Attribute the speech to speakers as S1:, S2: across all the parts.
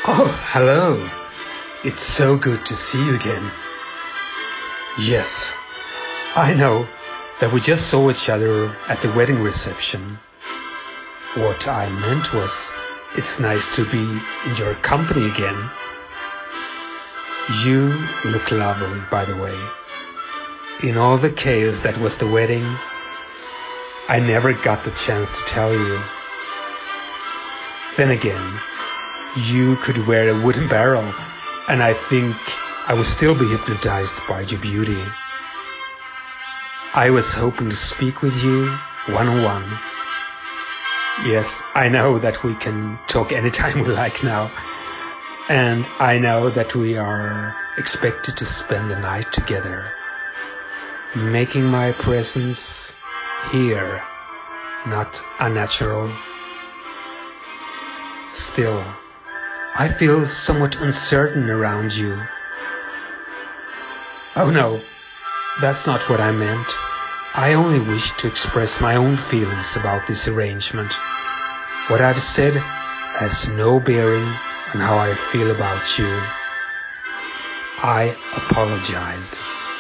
S1: Oh, hello. It's so good to see you again. Yes, I know that we just saw each other at the wedding reception. What I meant was, it's nice to be in your company again. You look lovely, by the way. In all the chaos that was the wedding, I never got the chance to tell you. Then again, you could wear a wooden barrel, and I think I would still be hypnotized by your beauty. I was hoping to speak with you one-on-one. Yes, I know that we can talk anytime we like now. And I know that we are expected to spend the night together, making my presence here not unnatural. Still, I feel somewhat uncertain around you. Oh no, that's not what I meant. I only wish to express my own feelings about this arrangement. What I've said has no bearing on how I feel about you. I apologize.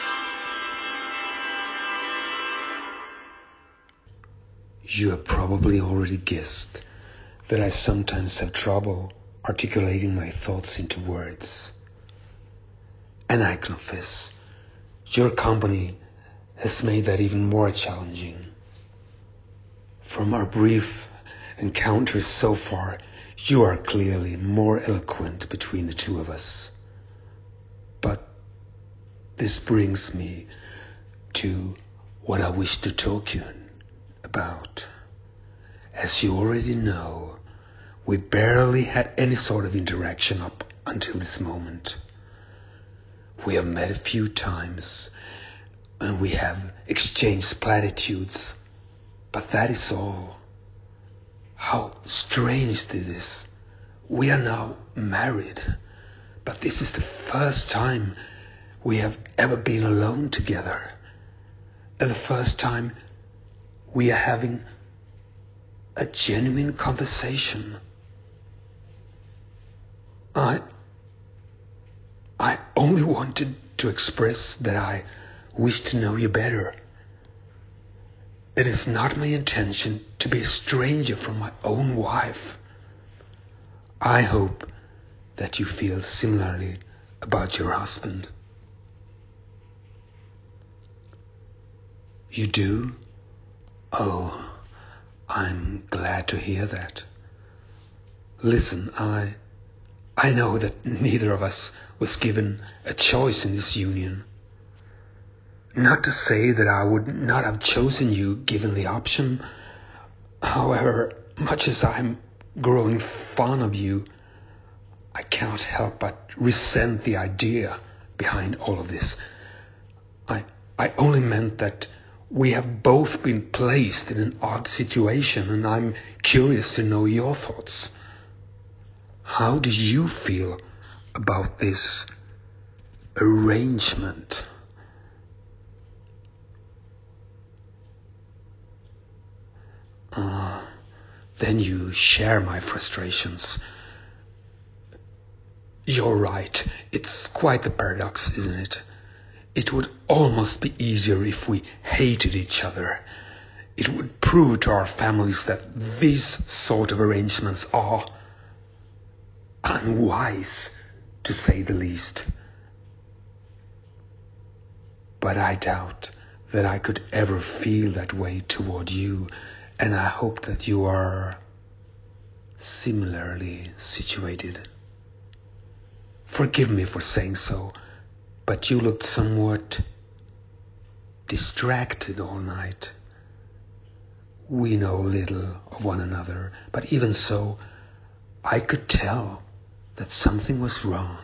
S1: You have probably already guessed that I sometimes have trouble articulating my thoughts into words. And I confess, your company has made that even more challenging. From our brief encounters so far, you are clearly more eloquent between the two of us. But this brings me to what I wish to talk to you about. As you already know, we barely had any sort of interaction up until this moment. We have met a few times, and we have exchanged platitudes, but that is all. How strange this is. We are now married, but this is the first time we have ever been alone together, and the first time we are having a genuine conversation. I only wanted to express that I wish to know you better. It is not my intention to be a stranger from my own wife. I hope that you feel similarly about your husband. You do? Oh, I'm glad to hear that. Listen, I know that neither of us was given a choice in this union. Not to say that I would not have chosen you given the option. However, much as I'm growing fond of you, I cannot help but resent the idea behind all of this. I only meant that we have both been placed in an odd situation, and I'm curious to know your thoughts. How do you feel about this arrangement? Then you share my frustrations. You're right. It's quite the paradox, isn't it? It would almost be easier if we hated each other. It would prove to our families that these sort of arrangements are unwise, to say the least. But I doubt that I could ever feel that way toward you, and I hope that you are similarly situated. Forgive me for saying so, but you looked somewhat distracted all night. We know little of one another, but even so, I could tell that something was wrong.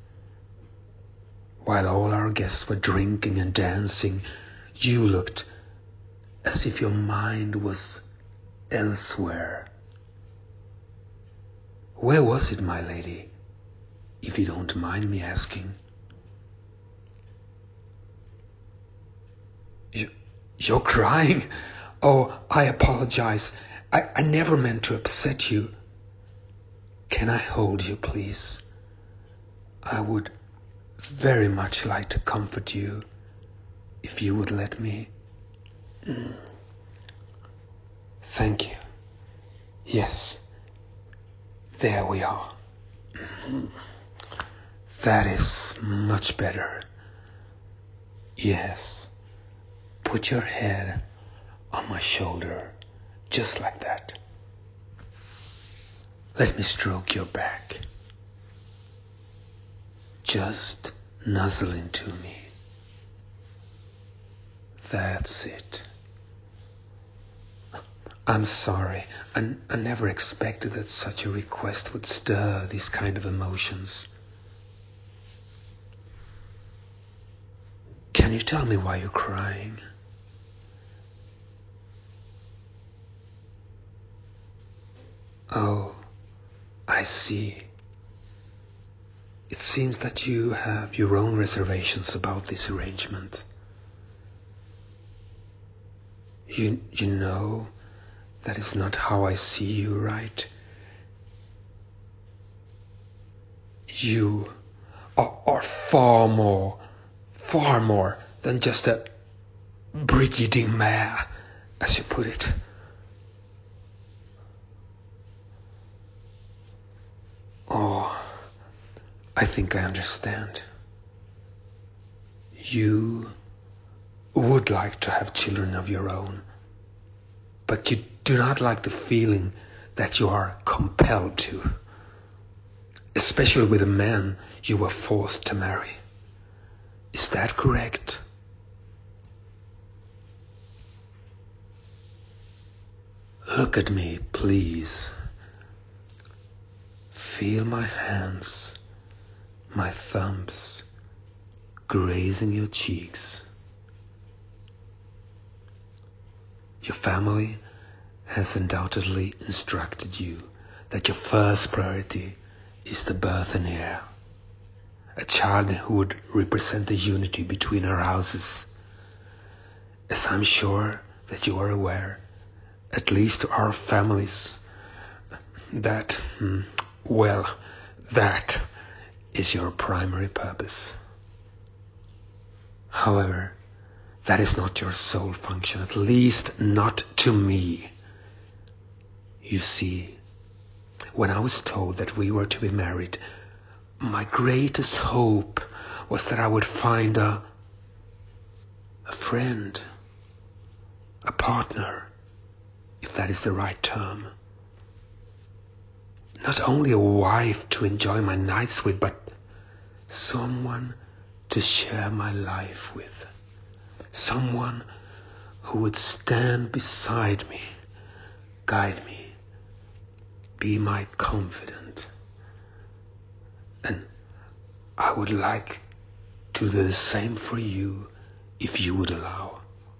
S1: While all our guests were drinking and dancing, you looked as if your mind was elsewhere. Where was it, my lady, if you don't mind me asking? You're crying? Oh, I apologize. I never meant to upset you. Can I hold you, please? I would very much like to comfort you, if you would let me. Thank you. Yes, there we are. That is much better. Yes, put your head on my shoulder, just like that. Let me stroke your back. Just nuzzle into me. That's it. I'm sorry. I never expected that such a request would stir these kind of emotions. Can you tell me why you're crying? Oh, I see. It seems that you have your own reservations about this arrangement. You know that is not how I see you, right? You are far more than just a breeding mare, as you put it. Oh, I think I understand. You would like to have children of your own, but you do not like the feeling that you are compelled to, especially with a man you were forced to marry. Is that correct? Look at me, please. Feel my hands, my thumbs, grazing your cheeks. Your family has undoubtedly instructed you that your first priority is the birth and heir, a child who would represent the unity between our houses. As I'm sure that you are aware, at least to our families, that is your primary purpose. However, that is not your sole function, at least not to me. You see, when I was told that we were to be married, my greatest hope was that I would find a friend, a partner, if that is the right term. Not only a wife to enjoy my nights with, but someone to share my life with. Someone who would stand beside me, guide me, be my confidant. And I would like to do the same for you, if you would allow.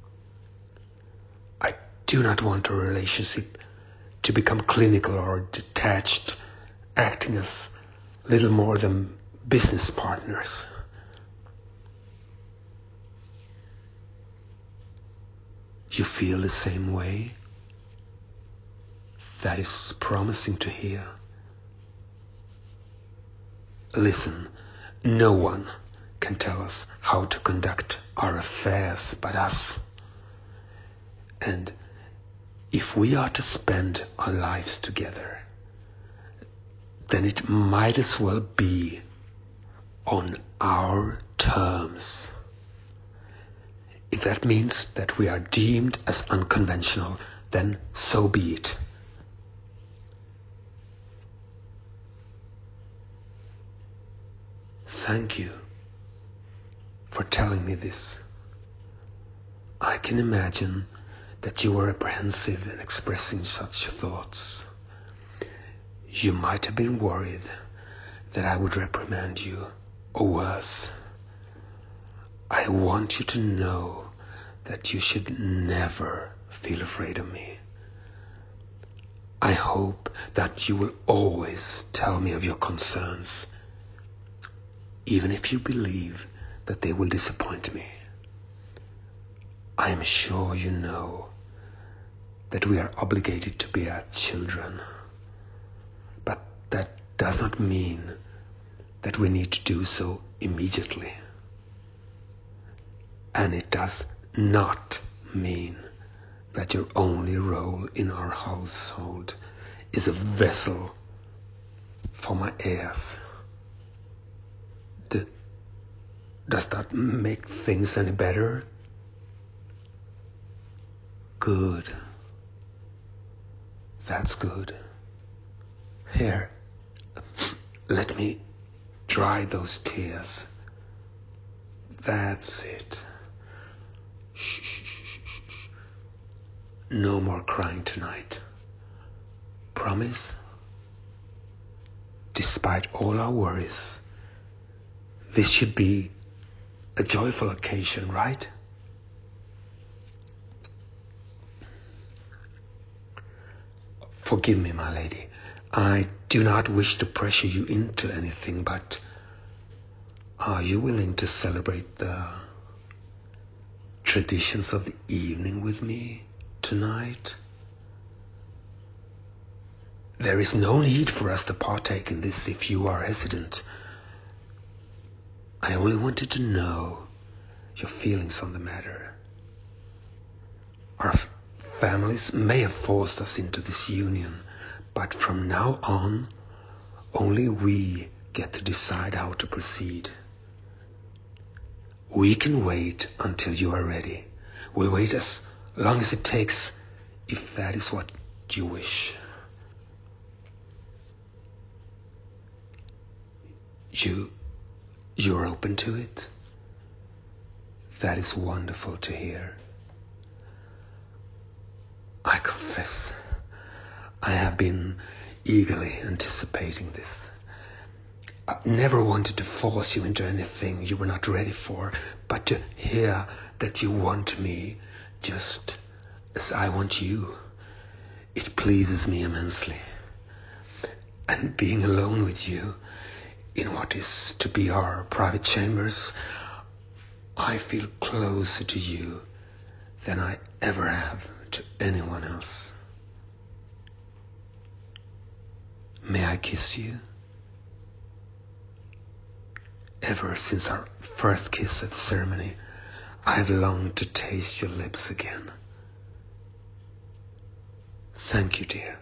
S1: I do not want a relationship to become clinical or detached, acting as little more than business partners. You feel the same way? That is promising to hear. Listen, no one can tell us how to conduct our affairs but us. And if we are to spend our lives together, then it might as well be on our terms. If that means that we are deemed as unconventional, then so be it. Thank you for telling me this. I can imagine that you were apprehensive in expressing such thoughts. You might have been worried that I would reprimand you, or worse. I want you to know that you should never feel afraid of me. I hope that you will always tell me of your concerns, even if you believe that they will disappoint me. I am sure you know that we are obligated to bear children, but that does not mean that we need to do so immediately. And it does not mean that your only role in our household is a vessel for my heirs. Does that make things any better? Good. That's good. Here, let me dry those tears. That's it. Shh. No more crying tonight. Promise? Despite all our worries, this should be a joyful occasion, right? Forgive me, my lady. I do not wish to pressure you into anything, but are you willing to celebrate the traditions of the evening with me tonight? There is no need for us to partake in this if you are hesitant. I only wanted to know your feelings on the matter. Our families may have forced us into this union, but from now on, only we get to decide how to proceed. We can wait until you are ready. We'll wait as long as it takes, if that is what you wish. You're open to it? That is wonderful to hear. I confess, I have been eagerly anticipating this. I never wanted to force you into anything you were not ready for, but to hear that you want me just as I want you, it pleases me immensely. And being alone with you in what is to be our private chambers, I feel closer to you than I ever have to anyone else. May I kiss you? Ever since our first kiss at the ceremony, I have longed to taste your lips again. Thank you, dear.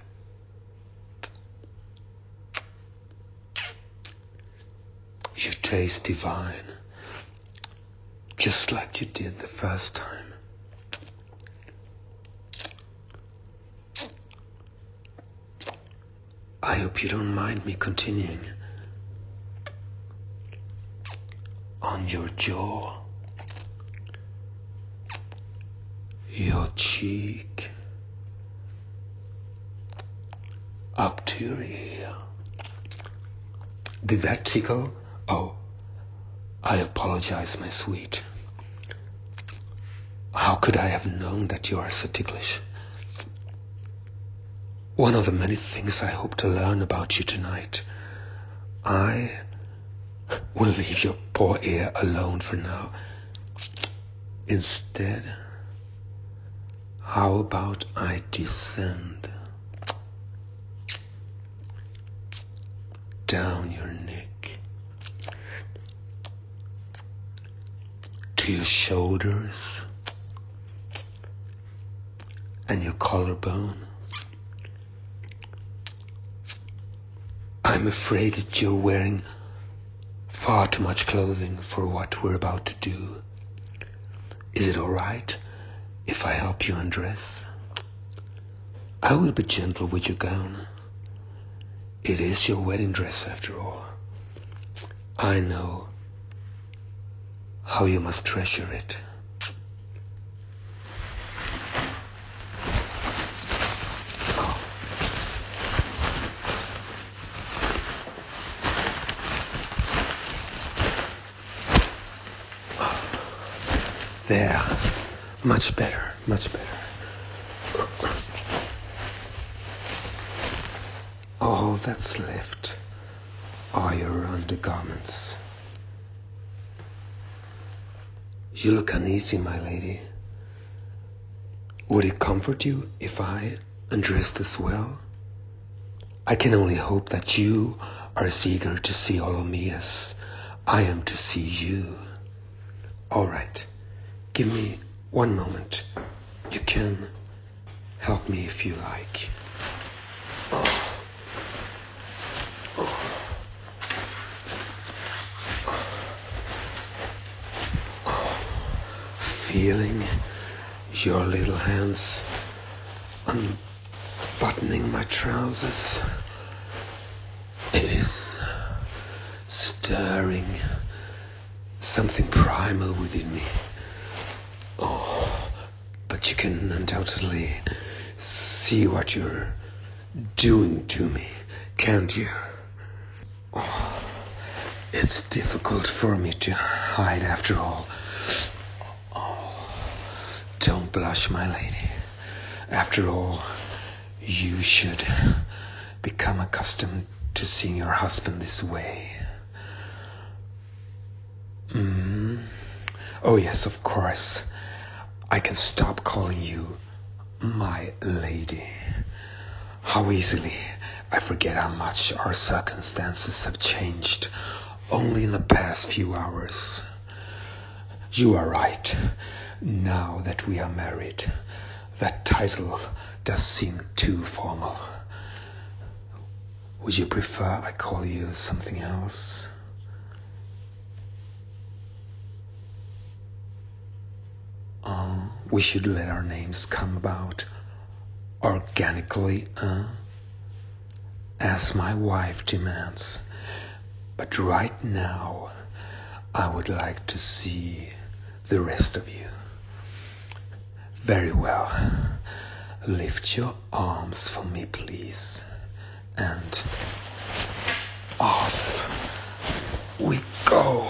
S1: You taste divine, just like you did the first time. I hope you don't mind me continuing. On your jaw, your cheek, up to your ear. Did that tickle? Oh, I apologize, my sweet. How could I have known that you are so ticklish? One of the many things I hope to learn about you tonight. I will leave your poor ear alone for now. Instead, how about I descend down your neck to your shoulders and your collarbone? I'm afraid that you're wearing far too much clothing for what we're about to do. Is it all right if I help you undress? I will be gentle with your gown. It is your wedding dress after all. I know how you must treasure it. There, much better, much better. All that's left are your undergarments. You look uneasy, my lady. Would it comfort you if I undressed as well? I can only hope that you are as eager to see all of me as I am to see you. All right, give me one moment. You can help me if you like. Feeling your little hands unbuttoning my trousers. It is stirring something primal within me. But you can undoubtedly see what you're doing to me, can't you? It's difficult for me to hide after all. Don't blush, my lady. After all, you should become accustomed to seeing your husband this way. Oh yes, of course. I can stop calling you my lady. How easily I forget how much our circumstances have changed only in the past few hours. You are right. Now that we are married, that title does seem too formal. Would you prefer I call you something else? We should let our names come about organically, as my wife demands. But right now, I would like to see the rest of you. Very well. Lift your arms for me, please. And off we go.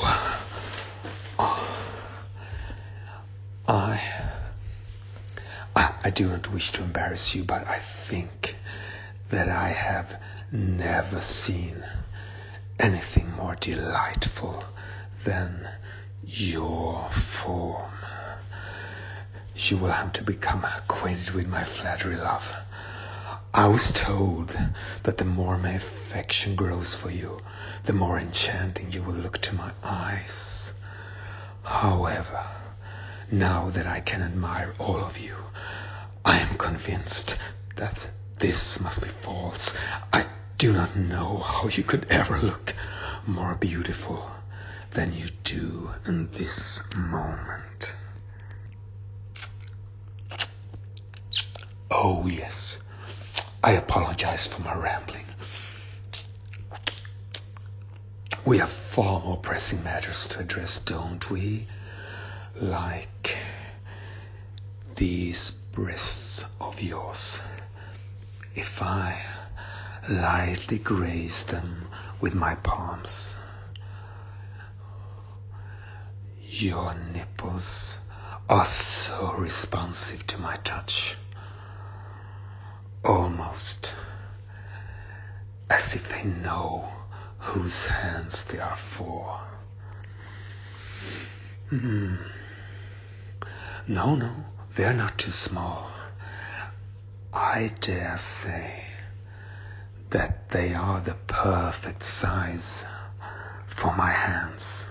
S1: I do not wish to embarrass you, but I think that I have never seen anything more delightful than your form. You will have to become acquainted with my flattery, love. I was told that the more my affection grows for you, the more enchanting you will look to my eyes. However, now that I can admire all of you, I am convinced that this must be false. I do not know how you could ever look more beautiful than you do in this moment. Oh yes, I apologize for my rambling. We have far more pressing matters to address, don't we? Like these breasts of yours. If I lightly graze them with my palms, your nipples are so responsive to my touch, almost as if they know whose hands they are for. No, they're not too small. I dare say that they are the perfect size for my hands.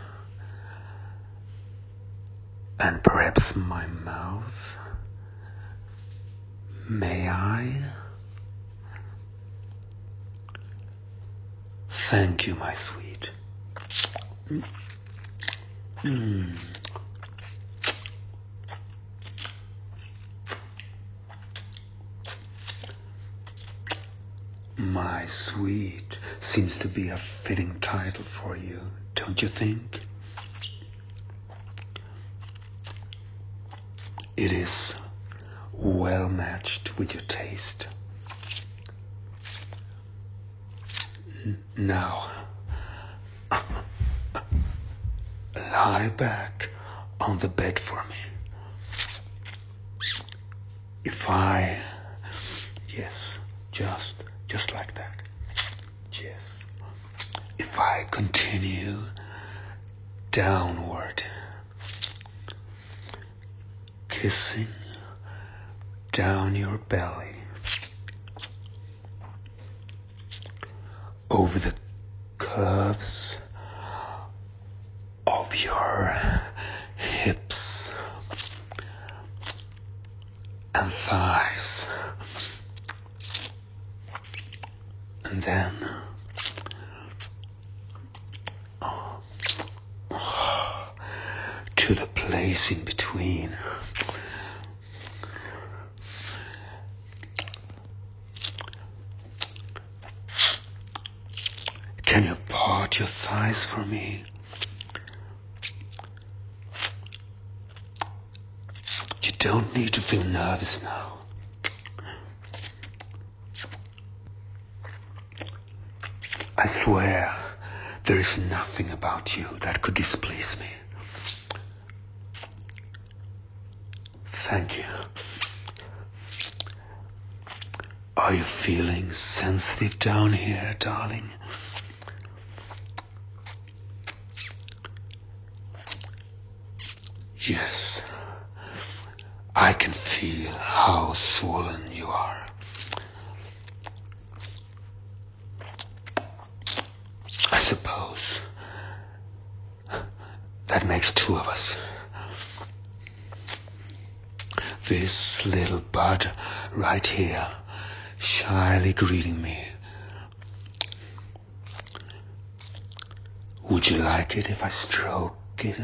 S1: And perhaps my mouth. May I? Thank you, my sweet. My sweet seems to be a fitting title for you, don't you think? It is well matched with your taste. Now, lie back on the bed for me. If I, yes, just like that. Yes. If I continue downward, kissing down your belly, over the curves of your hips and thighs, and then to the place in between. Can you part your thighs for me? You don't need to feel nervous now. I swear there is nothing about you that could displease me. Thank you. Are you feeling sensitive down here, darling? Yes, I can feel how swollen you are. I suppose that makes two of us. This little bud right here, shyly greeting me. Would you like it if I stroke it?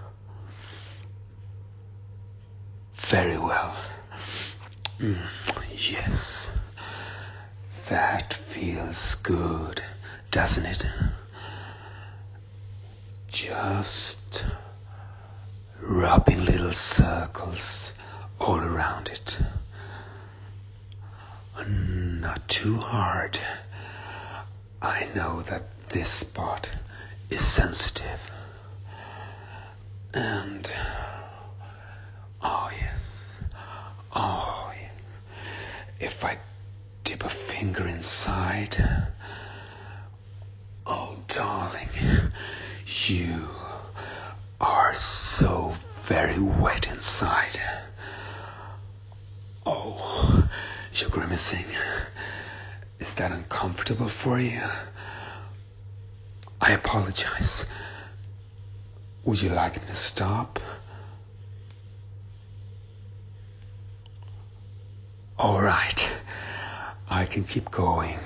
S1: Very well. Yes. That feels good, doesn't it? Just rubbing little circles all around it. Not too hard. I know that this spot is sensitive. And oh yes. If I dip a finger inside, oh darling, you are so very wet inside. Oh, you're grimacing. Is that uncomfortable for you? I apologize. Would you like me to stop? All right, I can keep going.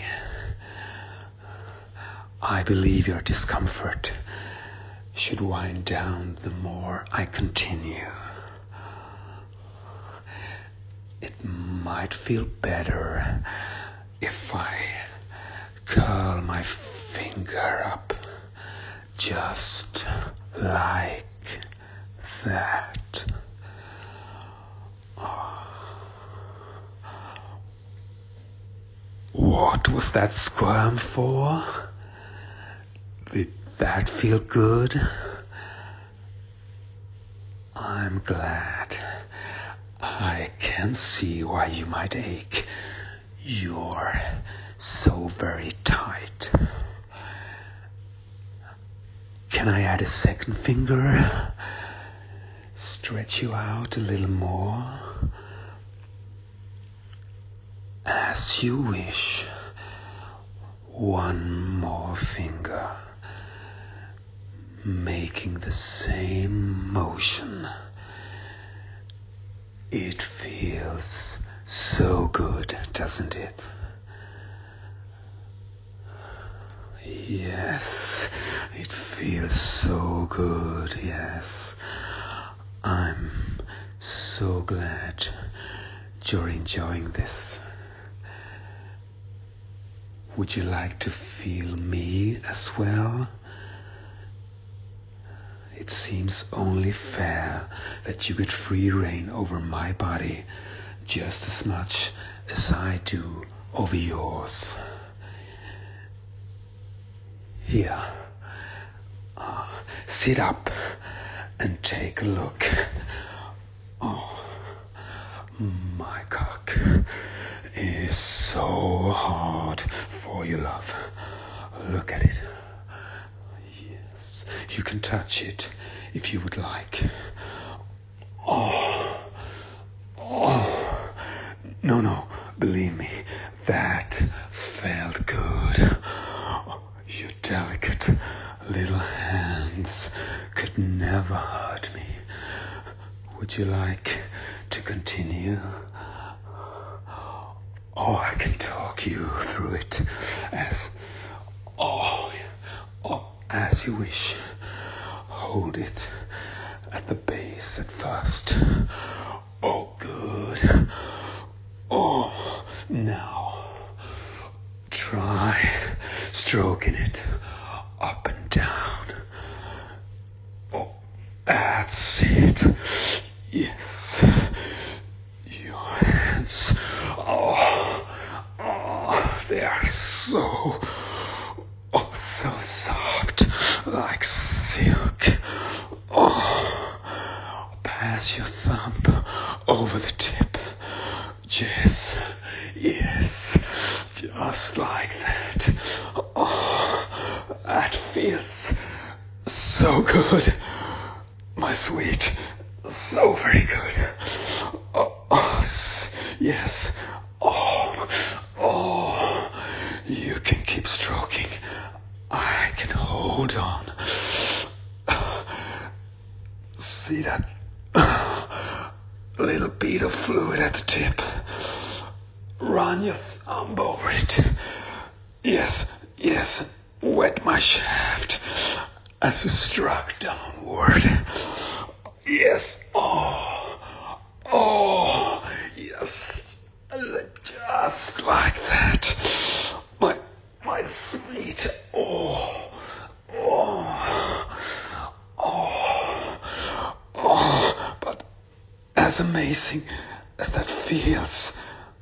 S1: I believe your discomfort should wind down the more I continue. It might feel better if I curl my finger up just like that. What was that squirm for? Did that feel good? I'm glad. I can see why you might ache. You're so very tight. Can I add a second finger? Stretch you out a little more? As you wish. One more finger. Making the same motion. It feels so good, doesn't it? Yes, it feels so good, yes. I'm so glad you're enjoying this. Would you like to feel me as well? It seems only fair that you get free rein over my body just as much as I do over yours. Here, sit up and take a look. Oh, my cock is so hard for you, love. Look at it. Yes, you can touch it if you would like. Oh, no, believe me, that felt good. delicate little hands could never hurt me. Would you like to continue? Oh, I can talk you through it as you wish. Hold it at the base at first. Oh, good. Oh, now try stroking it up and down. Oh, that's it. Yes. Your hands. They are so soft, like silk. Pass your thumb over the tip. Yes, just like that. That feels so good, my sweet. So very good. Yes. You can keep stroking. I can hold on. See that little bead of fluid at the tip? Run your thumb over it. Yes. Wet my shaft as you struck downward. Yes. Yes. Just like that. My sweet. But as amazing as that feels,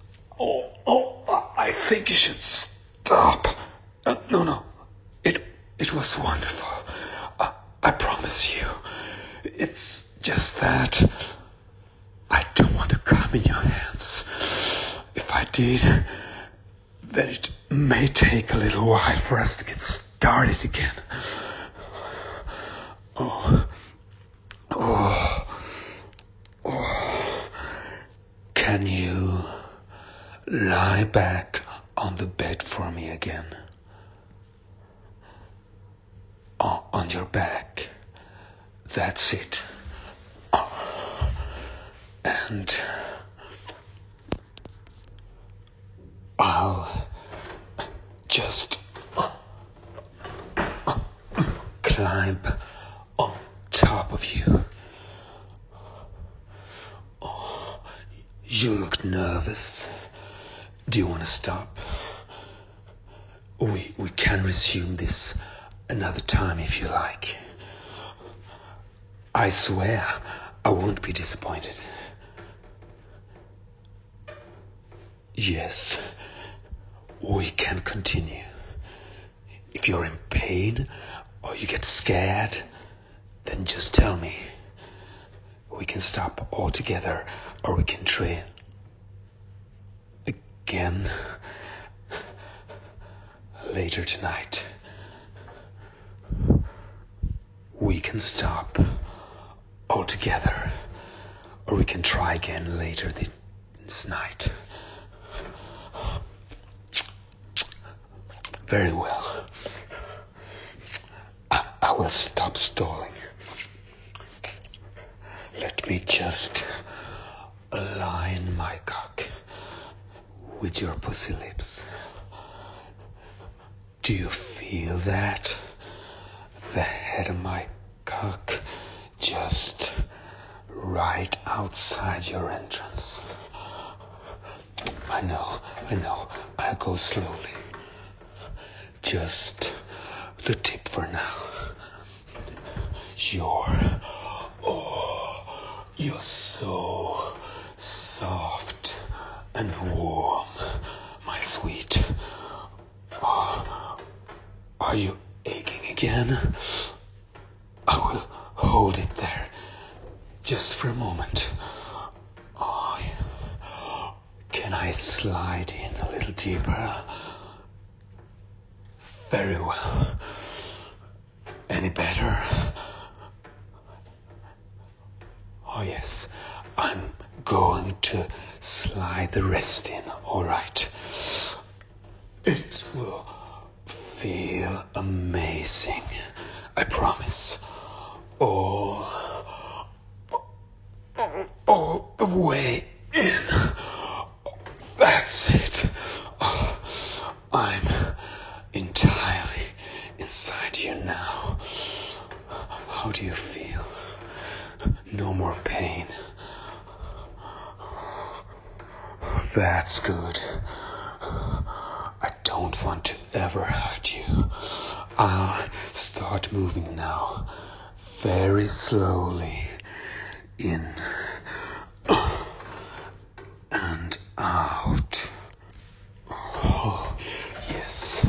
S1: I think you should stop. No. It was wonderful. I promise you. It's just that I don't want to come in your hands. If I did, then it may take a little while for us to get started again. Can you lie back on the bed for me again? On your back. That's it. And I'll just climb on top of you. You look nervous. Do you want to stop? We can resume this another time if you like. I swear I won't be disappointed. Yes, we can continue. If you're in pain or you get scared, then just tell me. We can stop altogether or we can try again later tonight. We can stop altogether or we can try again later this night. Very well. I will stop stalling. Let me just align my cock with your pussy lips. Do you feel that? The head of my cock just right outside your entrance. I know. I'll go slowly. Just the tip for now. You're so soft and warm, my sweet. Are you aching again? I will hold it there just for a moment. Can I slide in a little deeper? Very well. Any better? Oh yes, I'm going to slide the rest in, all right. It will feel amazing. amazing. I promise. All the way in. That's it. I'm entirely inside you now. How do you feel? No more pain. That's good. I don't want to ever hurt you. I'll start moving now. Very slowly. In. And out. Oh, yes.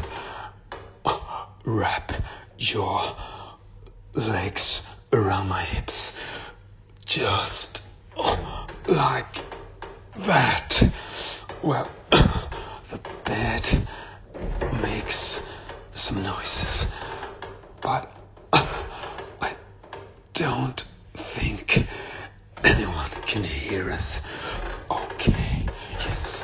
S1: Wrap your legs around my hips. Just like that. Well, the bed makes some noises, but I don't think anyone can hear us. Okay, yes.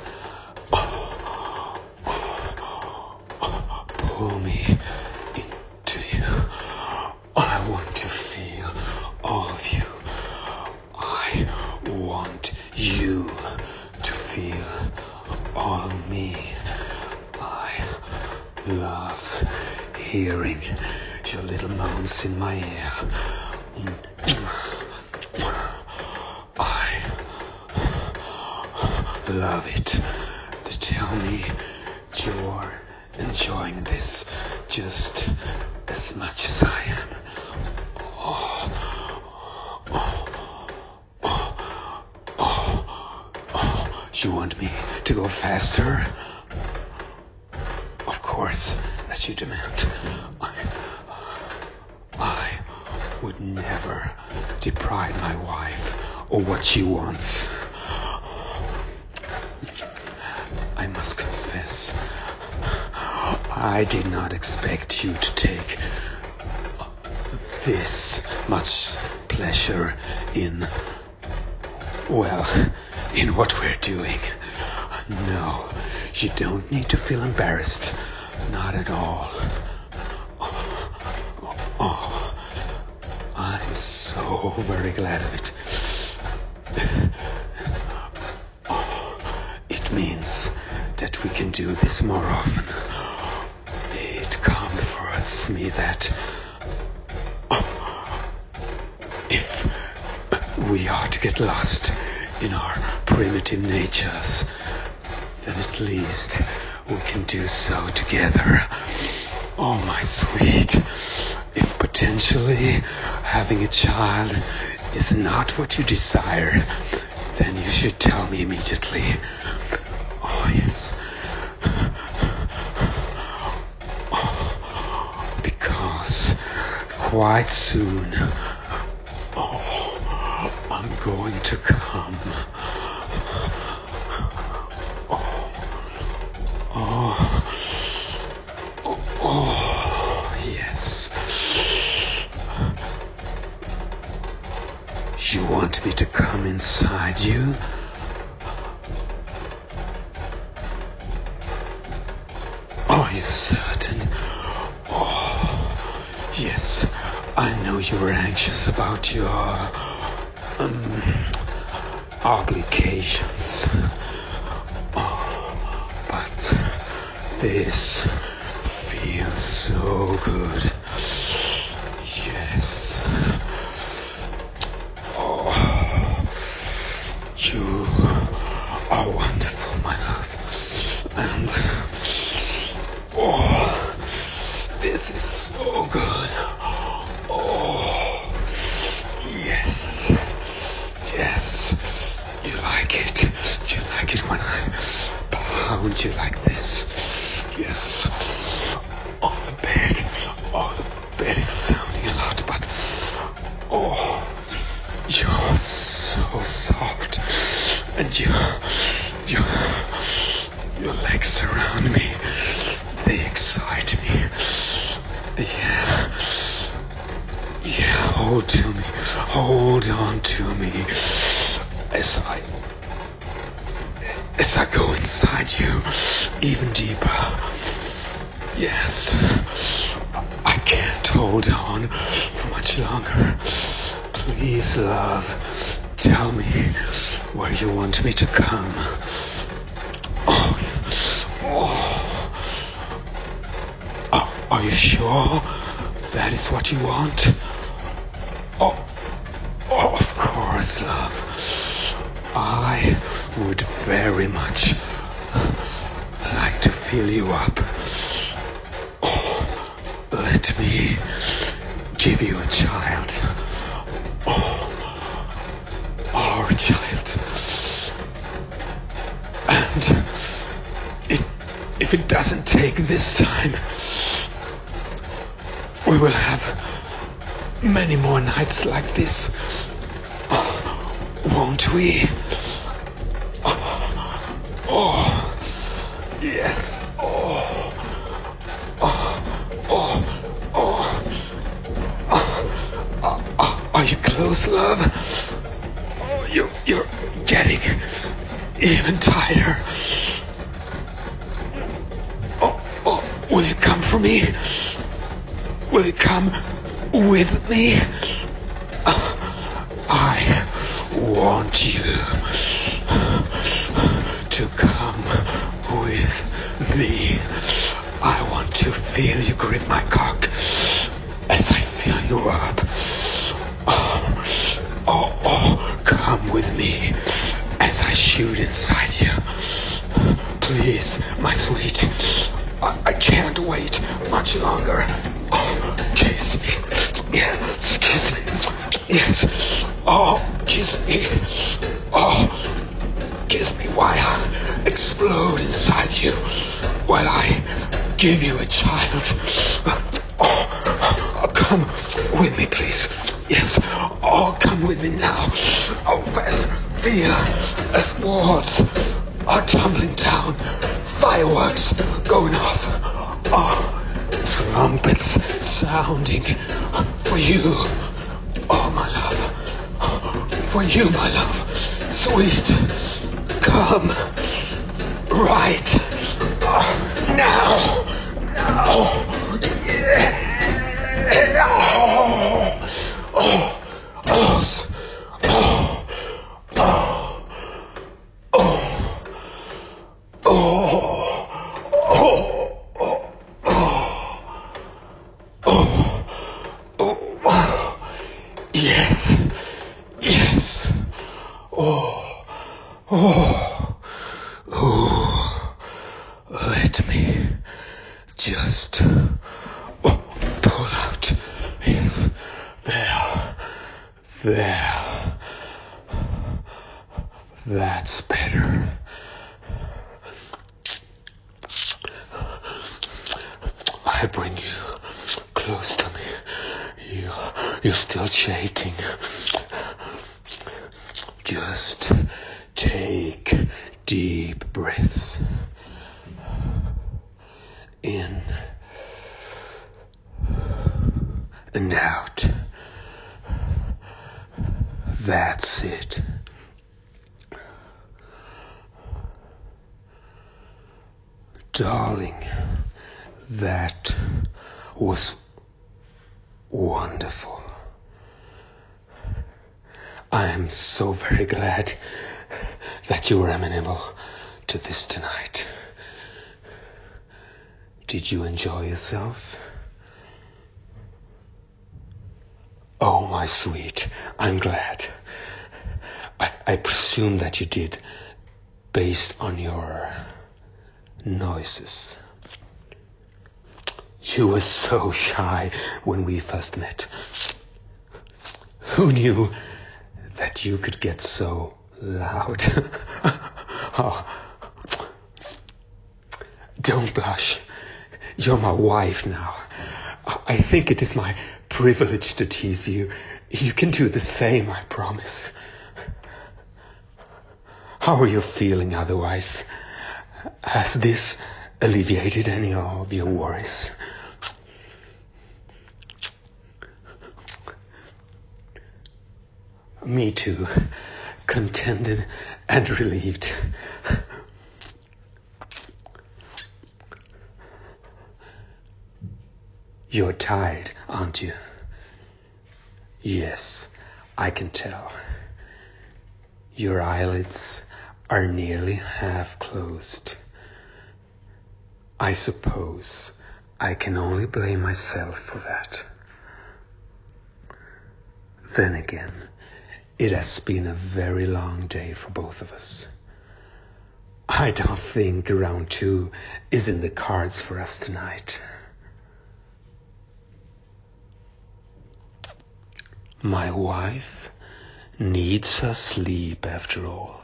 S1: Pull me into you. I want to feel all of you. I want you to feel all of me. I love hearing your little moans in my ear. I love it to tell me you're enjoying this just as much as I am. You want me to go faster? Of course, as you demand. I would never deprive my wife of what she wants. I must confess, I did not expect you to take this much pleasure in what we're doing. No, you don't need to feel embarrassed. Not at all. I'm so very glad of it. It means that we can do this more often. It comforts me that if we are to get lost in our primitive natures, then at least we can do so together. Oh, my sweet. If potentially having a child is not what you desire, then you should tell me immediately. Oh, yes. Because quite soon, I'm going to come. Yes. You want me to come inside you? Are you certain? Oh, yes. I know you were anxious about your obligations. But this feels so good. Yes. You are wonderful, my love. And this is so good. Yes. Yes. You like it. You like it when I pound you like this. Yes. The bed is sounding a lot, but you're so soft, and your legs around me, they excite me. Yeah, hold on to me as I go inside you even deeper. Yes, hold on for much longer. Please, love, tell me where you want me to come. Are you sure that is what you want? Of course, love. I would very much like to fill you up. Let me give you a child. Our child. And if it doesn't take this time, we will have many more nights like this. Won't we? Yes. Are you close, love? You're getting even tighter. Will you come for me? Will you come with me? I want you to come with me. I want to feel you grip my cock as I fill you up. Come with me as I shoot inside you. Please, my sweet, I can't wait much longer. Kiss me. Yes, kiss me. Yes. Kiss me. Kiss me while I explode inside you. While I give you a child. Come with me, please. Yes. Come with me now. Feel as walls are tumbling down. Fireworks going off. Trumpets sounding for you. My love. For you, my love. Sweet. Come. Right. Now. Yes. Let me just pull out. Yes. There. That's better. I bring you close to me. You're still shaking. Just take deep breaths. In and out. That's it. Darling, that was wonderful. I am so very glad that you were amenable to this tonight. Did you enjoy yourself? Oh, my sweet, I'm glad. I presume that you did, based on your noises. You were so shy when we first met. Who knew that you could get so loud? Don't blush. You're my wife now. I think it is my privilege to tease you. You can do the same, I promise. How are you feeling otherwise? Has this alleviated any of your worries? Me too, contented and relieved. You're tired, aren't you? Yes, I can tell. Your eyelids are nearly half closed. I suppose I can only blame myself for that. Then again, it has been a very long day for both of us. I don't think round 2 is in the cards for us tonight. My wife needs her sleep after all.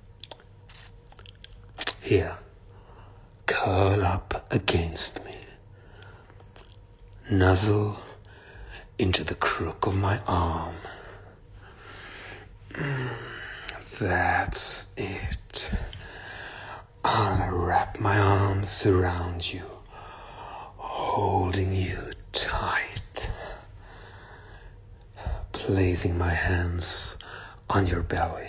S1: Here, curl up against me. Nuzzle into the crook of my arm. That's it. I'll wrap my arms around you, holding you tight, placing my hands on your belly.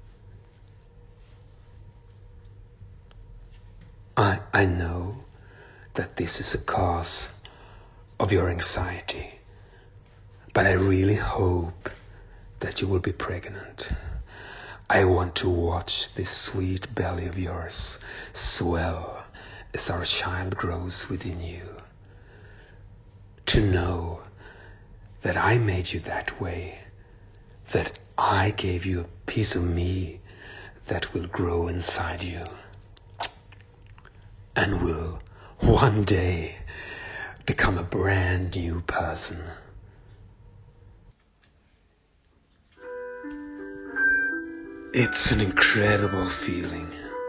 S1: I know that this is a cause of your anxiety, but I really hope that you will be pregnant. I want to watch this sweet belly of yours swell as our child grows within you. To know that I made you that way, that I gave you a piece of me that will grow inside you and will one day become a brand new person. It's an incredible feeling,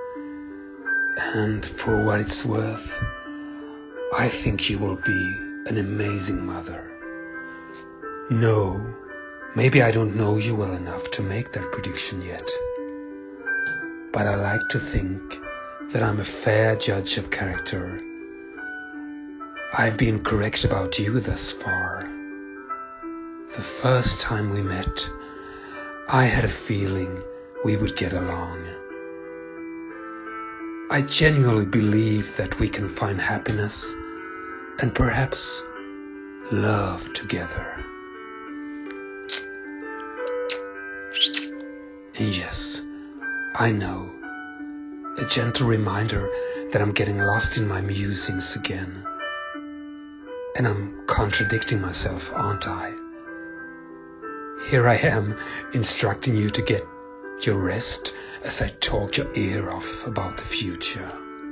S1: and for what it's worth, I think you will be an amazing mother. No, maybe I don't know you well enough to make that prediction yet, but I like to think that I'm a fair judge of character. I've been correct about you thus far. The first time we met, I had a feeling we would get along. I genuinely believe that we can find happiness and perhaps love together. Yes, I know. A gentle reminder that I'm getting lost in my musings again. And I'm contradicting myself, aren't I? Here I am instructing you to get your rest as I talk your ear off about the future.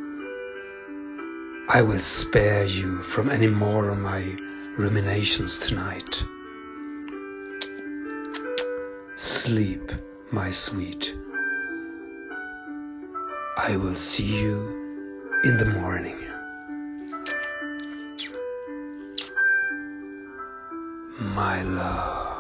S1: I will spare you from any more of my ruminations tonight. Sleep, my sweet. I will see you in the morning. My love.